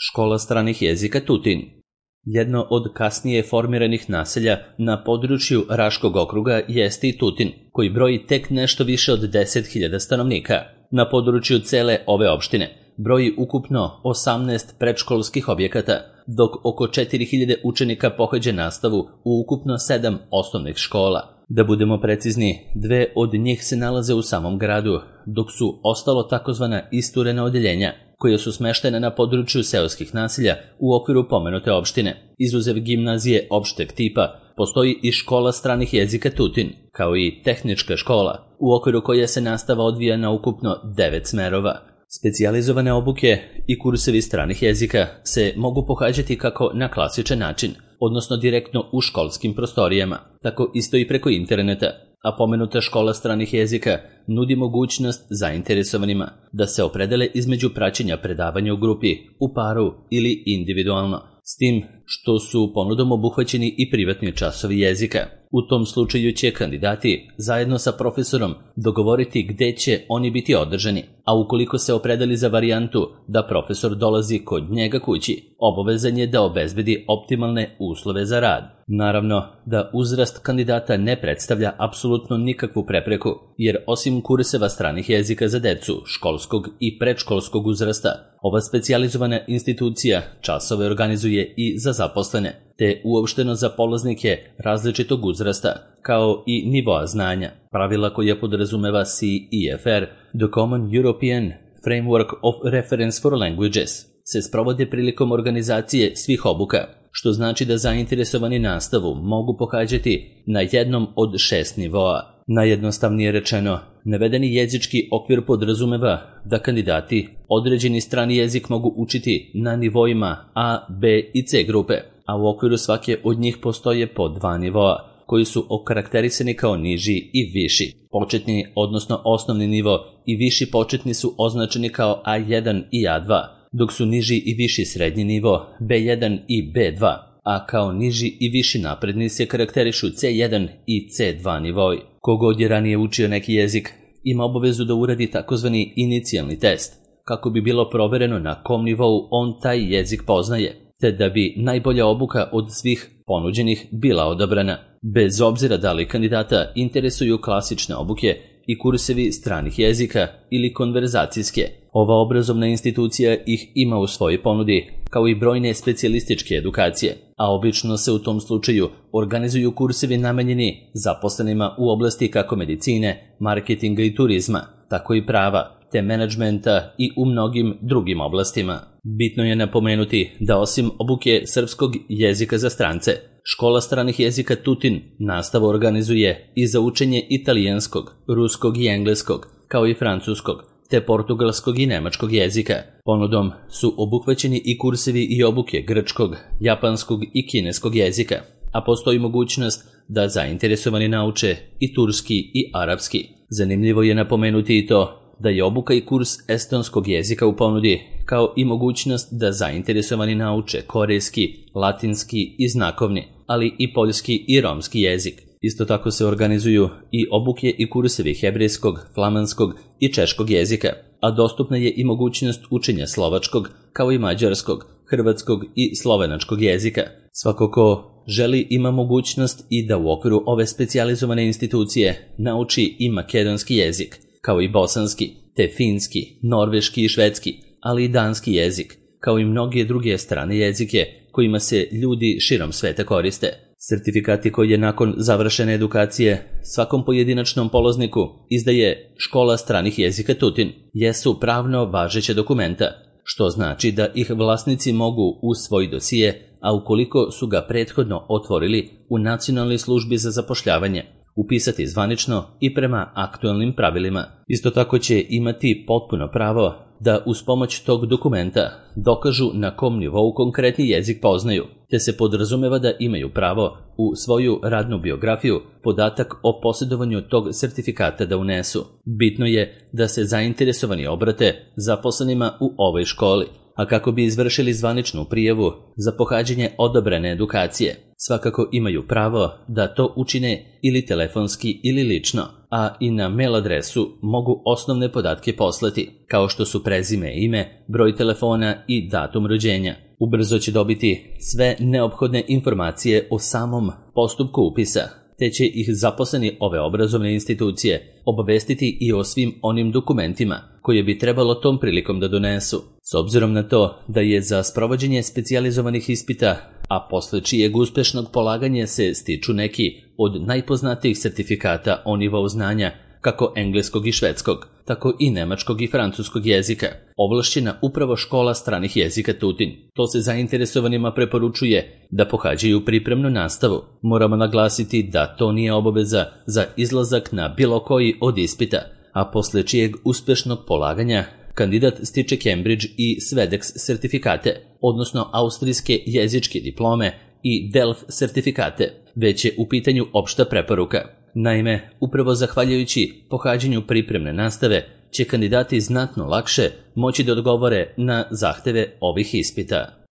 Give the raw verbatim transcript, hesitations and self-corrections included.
Škola stranih jezika Tutin. Jedno od kasnije formiranih naselja na području Raškog okruga jeste i Tutin, koji broji tek nešto više od deset hiljada stanovnika. Na području cele ove opštine broji ukupno osamnaest predškolskih objekata, dok oko četiri hiljade učenika pohađa nastavu u ukupno sedam osnovnih škola. Da budemo precizni, dve od njih se nalaze u samom gradu, dok su ostalo takozvana isturena odeljenja, koje su smeštene na području seoskih naselja u okviru pomenute opštine. Izuzev gimnazije opšteg tipa, postoji i škola stranih jezika Tutin, kao i tehnička škola, u okviru koje se nastava odvija na ukupno devet smerova. Specijalizovane obuke i kursevi stranih jezika se mogu pohađati kako na klasičan način, odnosno direktno u školskim prostorijama, tako isto i preko interneta, a pomenuta škola stranih jezika nudi mogućnost zainteresovanima da se opredele između praćenja predavanja u grupi, u paru ili individualno, s tim što su ponudom obuhvaćeni i privatni časovi jezika. U tom slučaju će kandidati zajedno sa profesorom dogovoriti gde će oni biti održani, a ukoliko se opredeli za varijantu da profesor dolazi kod njega kući, obavezan je da obezbedi optimalne uslove za rad. Naravno da uzrast kandidata ne predstavlja apsolutno nikakvu prepreku, jer osim kurseva stranih jezika za decu školskog i predškolskog uzrasta, ova specijalizovana institucija časove organizuje i za zaposlene, te uopšteno za polaznike različitog uzrasta, kao i nivoa znanja. Pravila koja podrazumeva C E F R, The Common European Framework of Reference for Languages, se sprovode prilikom organizacije svih obuka, što znači da zainteresovani nastavu mogu pohađati na jednom od šest nivoa. Najjednostavnije rečeno, navedeni jezički okvir podrazumeva da kandidati određeni strani jezik mogu učiti na nivoima A, B i C grupe, a u okviru svake od njih postoje po dva nivoa, koji su okarakterisani kao niži i viši. Početni, odnosno osnovni nivo i viši početni su označeni kao A jedan i A dva, dok su niži i viši srednji nivo B jedan i B dva, a kao niži i viši napredni se karakterišu C jedan i C dva nivoi. Kogod je ranije učio neki jezik ima obavezu da uradi takozvani inicijalni test, kako bi bilo provereno na kom nivou on taj jezik poznaje, te da bi najbolja obuka od svih ponuđenih bila odabrana, bez obzira da li kandidata interesuju klasične obuke i kursevi stranih jezika ili konverzacijske. Ova obrazovna institucija ih ima u svojoj ponudi, kao i brojne specijalističke edukacije, a obično se u tom slučaju organizuju kursevi namenjeni zaposlenima u oblasti kako medicine, marketinga i turizma, tako i prava, te menadžmenta i u mnogim drugim oblastima. Bitno je napomenuti da osim obuke srpskog jezika za strance, škola stranih jezika Tutin nastavu organizuje i za učenje italijanskog, ruskog i engleskog, kao i francuskog, te portugalskog i nemačkog jezika. Ponudom su obuhvaćeni i kursevi i obuke grčkog, japanskog i kineskog jezika, a postoji mogućnost da zainteresovani nauče i turski i arapski. Zanimljivo je napomenuti i to da je obuka i kurs estonskog jezika u ponudi, kao i mogućnost da zainteresovani nauče korejski, latinski i znakovni, ali i poljski i romski jezik. Isto tako se organizuju i obuke i kursevi hebrejskog, flamanskog i češkog jezika, a dostupna je i mogućnost učenja slovačkog, kao i mađarskog, hrvatskog i slovenačkog jezika. Svako ko želi ima mogućnost i da u okviru ove specijalizovane institucije nauči i makedonski jezik, kao i bosanski, te finski, norveški i švedski, ali i danski jezik, kao i mnoge druge strane jezike kojima se ljudi širom sveta koriste. Sertifikati koji je nakon završene edukacije svakom pojedinačnom polazniku izdaje škola stranih jezika Tutin jesu pravno važeća dokumenta, što znači da ih vlasnici mogu u svoj dosije, a ukoliko su ga prethodno otvorili u Nacionalnoj službi za zapošljavanje, upisati zvanično i prema aktualnim pravilima. Isto tako će imati potpuno pravo da uz pomoć tog dokumenta dokažu na kom nivou konkretni jezik poznaju, te se podrazumeva da imaju pravo u svoju radnu biografiju podatak o posjedovanju tog sertifikata da unesu. Bitno je da se zainteresovani obrate zaposlenima u ovoj školi, a kako bi izvršili zvaničnu prijavu za pohađanje odabrane edukacije, svakako imaju pravo da to učine ili telefonski ili lično, a i na mail adresu mogu osnovne podatke poslati, kao što su prezime i ime, broj telefona i datum rođenja. Ubrzo će dobiti sve neophodne informacije o samom postupku upisa, te će ih zaposleni ove obrazovne institucije obavestiti i o svim onim dokumentima koje bi trebalo tom prilikom da donesu. S obzirom na to da je za sprovođenje specijalizovanih ispita, a posle čijeg uspešnog polaganja se stiču neki od najpoznatijih sertifikata o nivou znanja, kako engleskog i švedskog, tako i nemačkog i francuskog jezika, ovlašćena upravo škola stranih jezika Tutin. To se zainteresovanima preporučuje da pohađaju pripremnu nastavu. Moramo naglasiti da to nije obaveza za izlazak na bilo koji od ispita, a posle čijeg uspešnog polaganja kandidat stiče Cambridge i Swedex sertifikate, odnosno austrijske jezičke diplome i Delft sertifikate, već je u pitanju opšta preporuka. Naime, upravo zahvaljujući pohađanju pripremne nastave će kandidati znatno lakše moći da odgovore na zahteve ovih ispita.